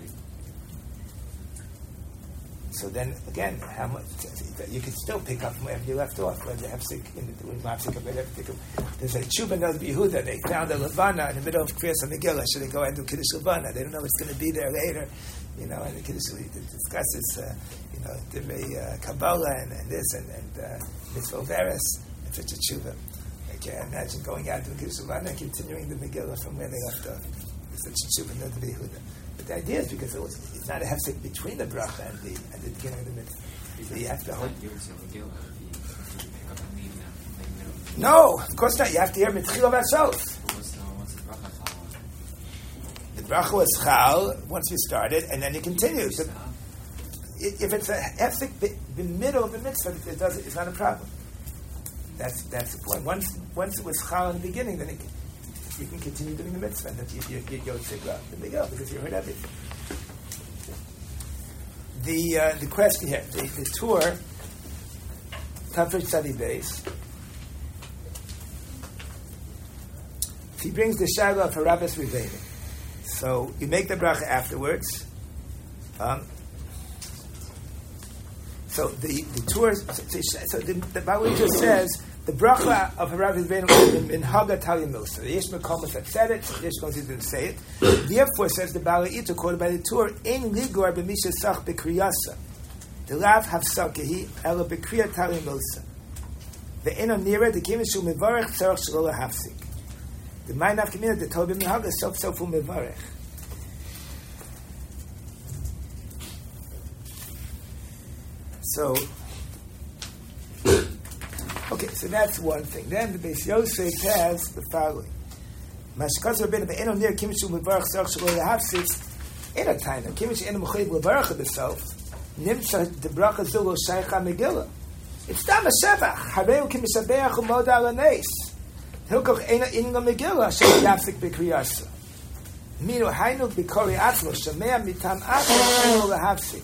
So then again, how much you can still pick up from wherever you left off. Whether you have sick in the mafsik or whatever. There's a tshuva knows Yehuda. They found a levana in the middle of Kriyas Megillah. Should they go and do kiddush levana? They don't know it's going to be there later. And the kiddush discusses divrei Kabbalah and this and mitzvah veres and such a tshuva. I can't imagine going out to the kiddush levana and continuing the Megillah from where they left off. It's such a tshuva knows Yehuda. But the idea is because it's not a hefsek between the bracha and the beginning of the mitzvah. So you have to hold. No, of course not. You have to hear mitchila v'asov. The bracha was chal once you started, and then you continue. So if it's a hefsek the middle of the mitzvah, it's not a problem. That's the point. Once it was chal in the beginning, then you can continue doing the mitzvah, and that you go to the Megillah because you heard everything. The question here, the tour, Tafresh Tzadi Beis. He brings the shaila of Harabas Riveinu. So you make the bracha afterwards. So the tour. So the Bali just says the bracha of Harabas Riveinu in Haga Talia Milsa. The Yesh Mekomos that said it. Yesh Mekomos didn't say it. Therefore, says the Bali Ito, quoted by the tour, Ein ligor b'misha sach b'kriyasa. The lav hafsakehi ela b'kriyat Talia Milsa. The eno nira the kimishu mevarech tzarach shelo lahafsik. The mind of community the told him Haga sof mevarech. So, okay, so that's one thing. Then the Beis Yosef has the following: Mashkas Rabbeinu be'eno nir kimishu mevarach tzarach shelo lahafsik. In a time, kimishu eno mechayiv levarach b'self nimsa the bracha zulu shaycha Megillah. It's not a shevach. Hareu kimishabeach u'moda ala neis. Hilkoch ena inga Megillah shel yafsik b'kriyasa. Minu hainu b'kori atzmo shemea mitam atzmo eno lahafsik.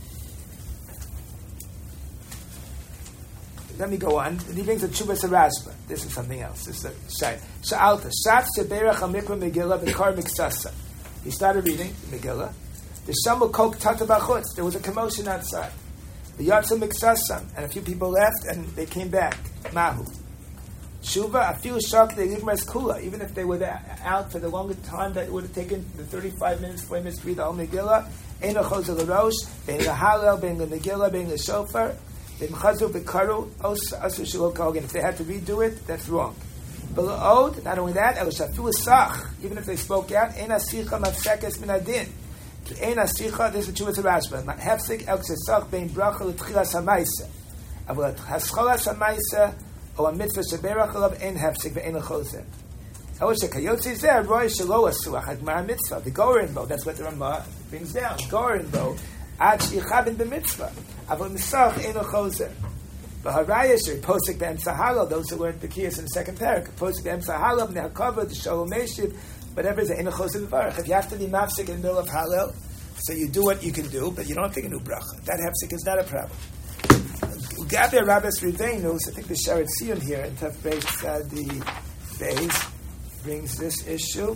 Let me go on. He brings a tshuva Rashba. This is something else. This is a shayla. Sha'alta shat sheberach hamikra Megillah b'kar miksasa. He started reading the Megillah. The shamu kok tata b'chutz. There was a commotion outside. The yatsa miksasa, and a few people left, and they came back. Mahu. Shuva afilu shak they ligmas kula. Even if they were out for the longer time that it would have taken the 35 minutes, 40 minutes to read the whole Megillah. Ein achos l'rosh, bein l'halel, bein l'Megillah, bein l'shofar. If they had to redo it, that's wrong. Not only that, even if they spoke out, this is the truth of Rashba. Hefsik el ksesach bein bracha l'tchilas ha'maisa. Avol hascholas ha'maisa or a mitzvah sheberach alav ein hefsik ve'ein l'chozer. Elosha kayotzi zeh roy shelo asuach ha'gmar mitzvah. The Gorin bo, that's what the Ramah brings down. Gorin bo, ad sheichabin b'mitzvah. Avol misach ein l'chozer. V'haraya sher posik be'emtza halav. Those who learned the Kiyas in the second parak. Posik be'emtza halav ne'hakavah the shalom meshiv. Whatever is ein l'chozer v'varach. If you have to be mafsik in the middle of halal, so you do what you can do, but you don't think a new bracha. That hefsik is not a problem. Ugabe Rabbis Riveinu, I think the Sheretz Tziyun here in Taf Beis the Beis brings this issue.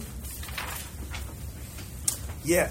Yeah.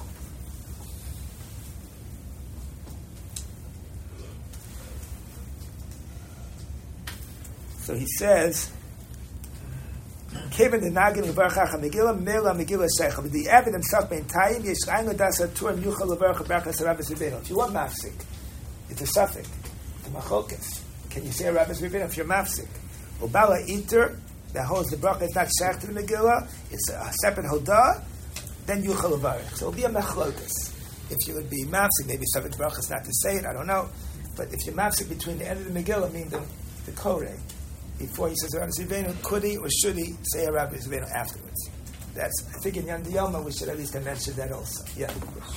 So he says, Kevin the Nagin Levarchach Megillah Mela Megillah Sheicha. But the Evan himself being Tayyim Yeshrain L'das Atur Yuchal Levarchach Berachas Rabbis Riveinu. If you want mafsik, it's a suffix. The machokes. Can you say a Rabbis Riveinu if you're mafsik? Ubala Iter that holds the bracha is not shaykh to the Megillah. It's a separate hodah. Then Yuchal Levarchach. So it'll be a machlokas. If you would be mafsik, maybe separate bracha is not to say it. I don't know. But if you're mafsik between the end of the Megillah, mean the koreh. Before he says Rabbis Riveinu, could he or should he say a Rabbis Riveinu afterwards? That's, I think in Yom Yoma we should at least mention that also. Yeah.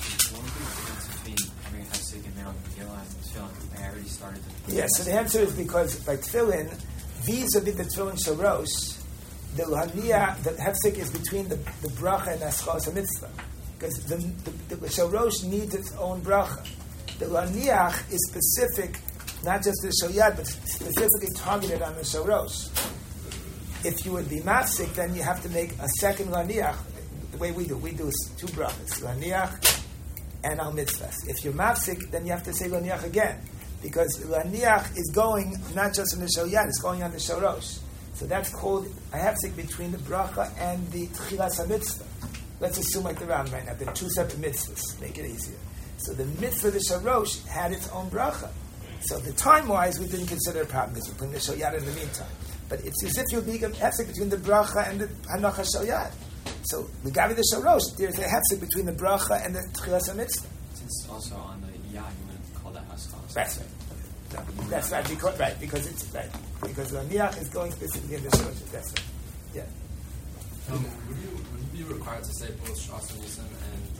Yeah, so the answer is because by tefillin, vis-a-vis the tefillin shalosh, the hefsek is between the bracha and the aschos mitzvah. Because the shalosh needs its own bracha. The laniach is specific, not just the shoyad, but specifically targeted on the shorosh. If you would be mafsik, then you have to make a second laniach. The way we do two brachas, laniach and al mitzvahs. If you're mafsik, then you have to say laniach again, because laniach is going not just on the shoyad, it's going on the shorosh. So that's called a hefsik between the bracha and the tchilas mitzvah. Let's assume like the Ram right now, they're two separate mitzvahs. Make it easier. So the mitzvah, the shorosh, had its own bracha. So the time-wise, we didn't consider a problem because we're putting the shoyad in the meantime. But it's as if you're being a hefsek between the bracha and the hanacha shoyad. So the gavi the shorosh, there's a hefsek between the bracha and the tchilas mitzvah. Since also on the yad, you wouldn't call that haschos. That's right. No, that's right. Because it's right. Because the niach is going specifically in the shorosh. That's right. Yeah. Would you be required to say both Shas and Nisan and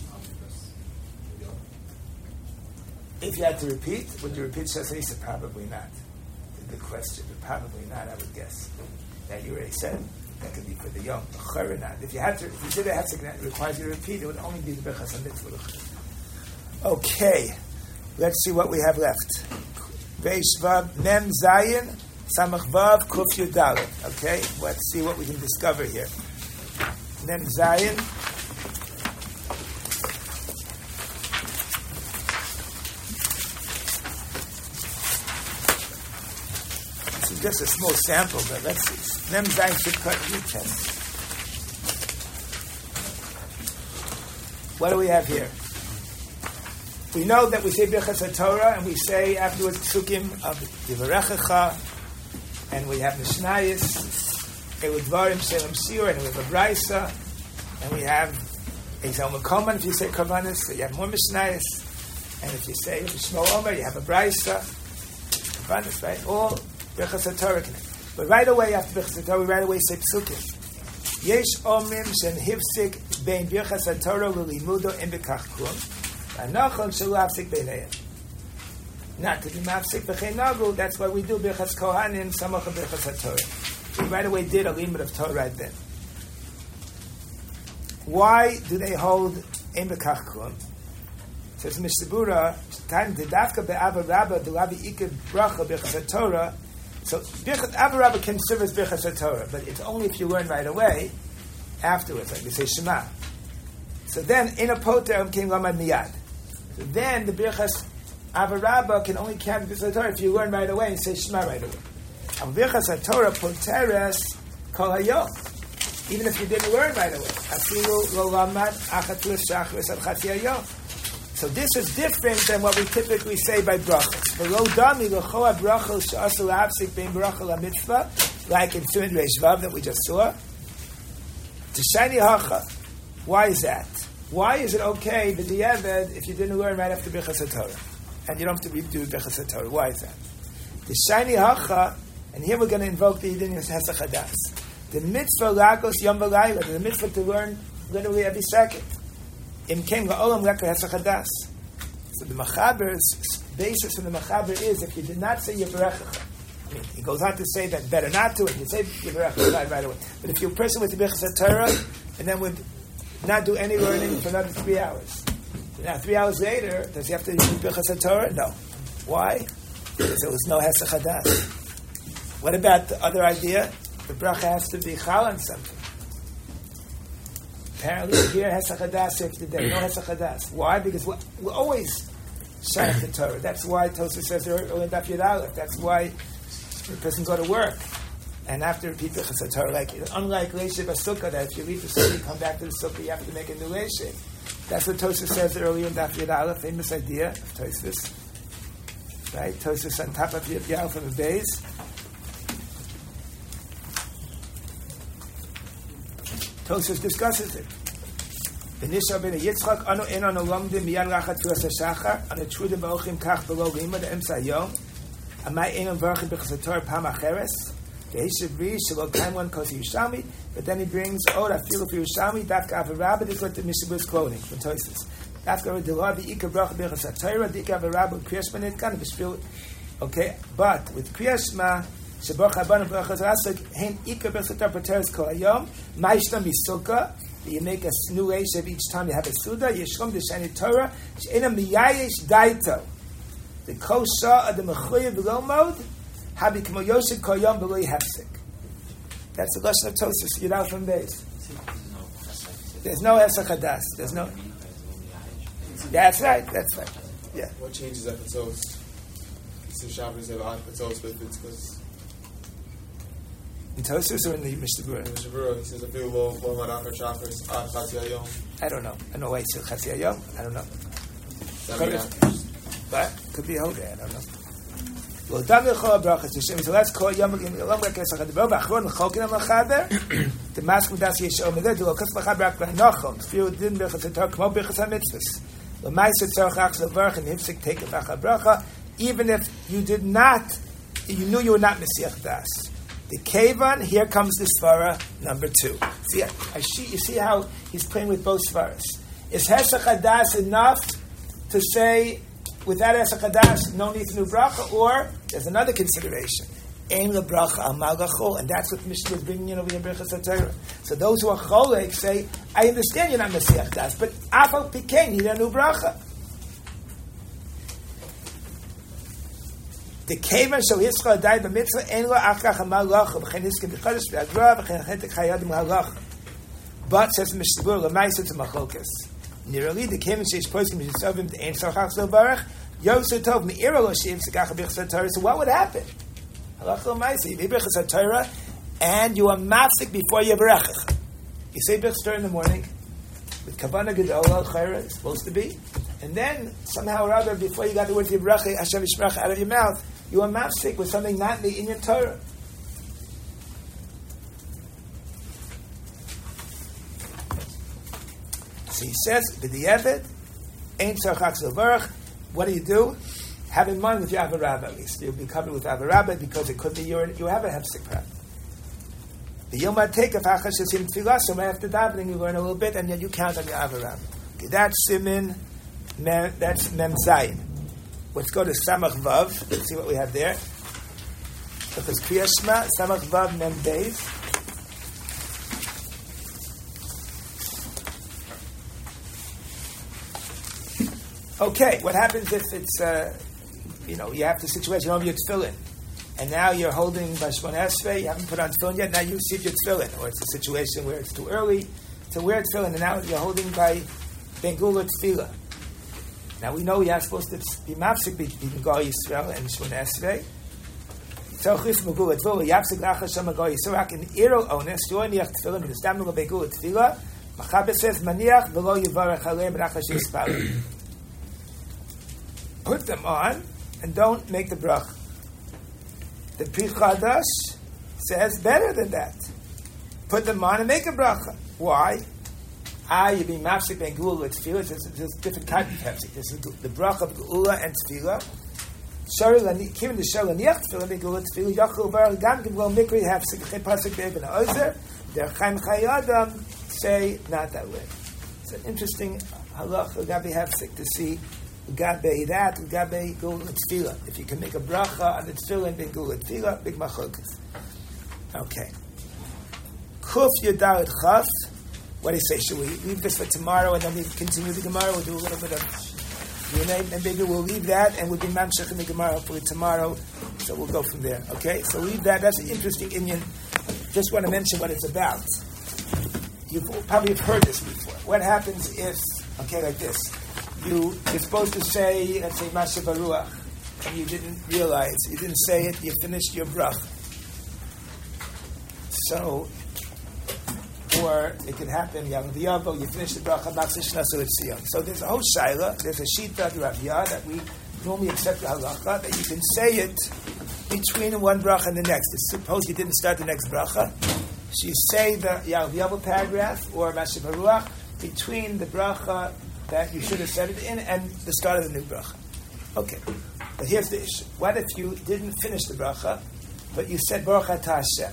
if you had to repeat, would you repeat Shas Nisan? Probably not. The question, but probably not. I would guess that you already said that could be for the young, or not. If you did a hefsek that requires you to repeat, it would only be the Bechas HaMitzvah. Okay, let's see what we have left. Reish Vav Mem Zayin Samach Vav Kuf Yud Dalet. Okay, let's see what we can discover here. Mem Zayin. This is just a small sample, but let's see. Mem Zayin Shikot Yichen. What do we have here? We know that we say Birchas HaTorah, and we say afterwards Psukim of Yivarechecha, and we have Mishnayos, Eludvarim Shelem Siur, and we have a Braisa, and we have Ezel Mekoman, if you say Kavanis, so you have more Mishnayos, and if you say Shmo Omer, you have a Braisa, Kavanis, right? All Birchas HaTorah connect. But right away after Birchas HaTorah, we right away say Psukim. Yesh Omrim Shen Hivsik Bein Birchas HaTorah L'Limudo In Bekach Klum. Not to be mafsik b'chei nagu. That's why we do birchas kohanim samach birchas haTorah. We right away did a limit of Torah right then. Why do they hold ein bekach klum? Says Mishabura, time the dafka be'ava rabba the rabbi ikad bracha birchas haTorah. So birchas ava rabba can serve as birchas haTorah, but it's only if you learn right away. Afterwards, like we say Shema. So then in a poter came lamad miyad. So then the Birchas Avarabba can only count Birchas HaTorah if you learn right away and say Shema right away. And Birchas HaTorah poteres kol hayom. Even if you didn't learn right away. Afilu lo lamad achat l'shachris al chatzi hayom. So this is different than what we typically say by brachos. Below dami l'choa brachos she'asu la'apsik bein bracha la'mitzvah, like in Siman Reish Vav that we just saw. T'shani hacha. Why is that? Why is it okay to di'evad if you didn't learn right after Birchas HaTorah? And you don't have to redo Birchas HaTorah. Why is that? T'shani hacha, and here we're going to invoke the Yidin Hesach Hadas. The mitzvah lagos yom v'layla, the mitzvah to learn literally every second. Im kem la'olam lekar Hesach Hadas. So the Machaber's basis in the Machaber is if you did not say Yevarechecha, I mean, he goes on to say that better not to, and you say Yevarechecha right away. But if you're a person with the Birchas HaTorah, and then would not do any learning for another 3 hours. So now 3 hours later, does he have to do Birchas HaTorah? No. Why? Because there was no Hesach Hadas. What about the other idea? The bracha has to be chal on something. Apparently here Hesach Hadas if today. No Hesach Hadas. Why? Because we're always shayach the Torah. That's why Tosfos says early in Daf Yud Aleph. That's why the person go to work. And after repeat the Chesed Torah, unlike Leishiv HaSukkah, that if you leave the Sukkah, you come back to the Sukkah, you have to make a new Leishiv. That's what Tosfos says earlier in Daf Yud Aleph, famous idea of Tosfos. Right? Tosfos on top of Yud Aleph from the base. Tosfos discusses it. V'nishar ben Yitzchak, anu eno lomdim miyad rachat tfilas hashachar, anu trudim ba'ochim kach below gima de'emtza hayom, amai eno v'rachim b'chesed Torah pam acheres, but then he brings afilu for Yerushalmi dafka avarabba. This is what the Mishnah is quoting from Tosfos. Dafka delar v'ikar bracha b'chas haTorah dika avarabba kriyas man kind of a okay, but with kriyas ma shebach haban b'chas rasik hein ikar b'chas haTorah pateres kol hayom ma'ishtam b'sukkah. You make a new Leishiv each time you have a Suda. Yishlom d'shani Torah she'ena miyayish daito. The kosha of the mechuyev v'lomod. That's the lesson of Tosfos. You're out from base. There's no Hesach Hadas. There's no. That's right. That's right. Yeah. What changes at Patos? So Shabbos have on Patos, but it's because in Tosfos or in the Mishnah Berurah? In Mishnah Berurah, he says a few low marachar chakras on Chatzi Hayom. I don't know. I know why he said Chatzi Hayom. I don't know. But could be a whole day. I don't know. So let's call Yom Yom Kesach Adibel Bachron Chokin Amachaber. The mask with Das Yeshom Meded Lo Kesach Machaber Akbar Nachon. Few didn't Birchas HaTorah Kmo Birchas HaMitzvos. Lo Ma'aser Tzarach Achs Levarach and Hifzik Take Bachar Bracha. Even if you did not, you knew you were not Mesiach Das. The Kevan, here comes the Svara number 2. See, you see how he's playing with both Svaras. Is Hesach Hadas enough to say without Hesach Hadas, no need to do bracha, or there's another consideration. Ein lebracha al malachol, and that's what Mishnah is bringing in over here in Birchas HaTorah. So those who are cholek say, I understand you're not Mesiach Das, but afal pikein, you don't do bracha. The kaven shel Yisrael died b'mitzvah, ein lo achkach ha'malachol, v'chein niskin b'chodesh v'agra, v'chein chetek hayadim ha'alach. But, says Mishnah Berurah, l'maisa to macholkes. Nearly the kaven sheish poskim b'yisovim ein sarchach zil barach, Yosef told me, so what would happen? You say Birchas HaTorah, and you are mafsik before your Berachach. You say Birchas HaTorah in the morning, with Kavanah Gedolah, Chayra, it's supposed to be, and then, somehow or other, before you got the word Yebrachah, Hashem Yishmach out of your mouth, you are mafsik with something not in your Torah. So he says, B'di'evet, Ein Tzarchach Zil Barach. What do? Have in mind with your Avarabba at least. You'll be covered with Avarabba because it could be you have a hefsek problem. The Yom take of Achashasim Tfilah, so after davening you learn a little bit and then you count on your Avarabba. Okay, that's Simin, that's Mem Zayin. Let's go to Samach Vav. Let's see what we have there. Because Kriya Shema, Samach Vav Mem Beis. Okay, what happens if it's, you have the situation, you don't have your tefillin, and now you're holding Bashmon Esrei, you haven't put on tefillin yet, now you receive your tefillin, or it's a situation where it's too early to wear tefillin, and now you're holding by Ben Gula Tefillah. Now we know you're not supposed to be mafsik between Gal Yisrael and Shmon Esrei. So Chis Megula Tefillah, Yapsik Lacha Shama Gal Yisrael, in Ero Ones, Yoaniach Tefillin, and Stam Nula Ben Gula Tefillah, Machaber says, Maniach, V'lo Yivarech Alei, B'Racha Sheispalei. put them on and don't make the bracha. The Pri Chadash says better than that. Put them on and make a bracha. Why? You be mafsik ben geula and tefillah. There's a different type of hefsik. This is the bracha of geula and tefillah. Kivin the shel laniach tefillah ben geula tefillah yachol bar gam gimel mikri hefsik. Chem pasuk be'eben ha'ozer. Der Chaim Chai Adam say not that way. It's an interesting halacha gabi hefsik to see gabi that gabi geula and tefillah. If you can make a bracha on the tefillah ben geula and tefillah, big machlokas. Okay. Kuf Yudalet Chaf. What do you say? Should we leave this for tomorrow and then we continue the Gemara? We'll do a little bit of and maybe we'll leave that and we'll be mamshech in the Gemara hopefully tomorrow. So we'll go from there. Okay? So leave that. That's an interesting Indian. Just want to mention what it's about. You probably have heard this before. What happens if, like this, you're supposed to say, let's say, Masha Baruach, and you didn't realize, you didn't say it, you finished your brach. So, or it could happen, you finish the bracha, so there's a whole shaila, there's a shita of Rav Yah that we normally accept the halacha, that you can say it between one bracha and the next. Suppose you didn't start the next bracha, so you say the Yavu paragraph or Masha Baruach between the bracha that you should have said it in and the start of the new bracha. Okay, but here's the issue. What if you didn't finish the bracha, but you said Baruch Atah Hashem?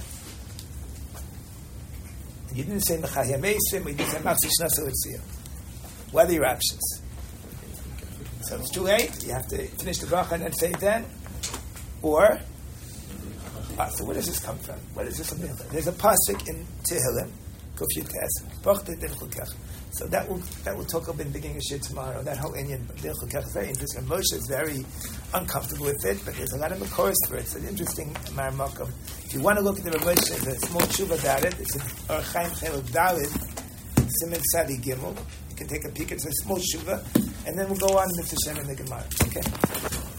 You didn't say Mechayim Eisim, or you didn't say Mafsi Shnasa Litziyah. What are your options? So it's too late. You have to finish the bracha and then say it then. Or, so where does this come from? What is this about? There's a pasuk in Tehillim, Kuf Yud Tes, B'chtet Din Chukach. So that will talk about in the beginning of Shir tomorrow. That whole Inyan Din Chukach is very interesting. Moshe is very uncomfortable with it, but there's a lot of Makoros for it. It's an interesting Maramakom. If you want to look at the Moshe, there's a small tshuva about it. It's in Or Chaim Chelok Dalid, Simen Sadi Gimel. You can take a peek. It's a small tshuva, and then we'll go on with Hashem in the Gemara. Okay.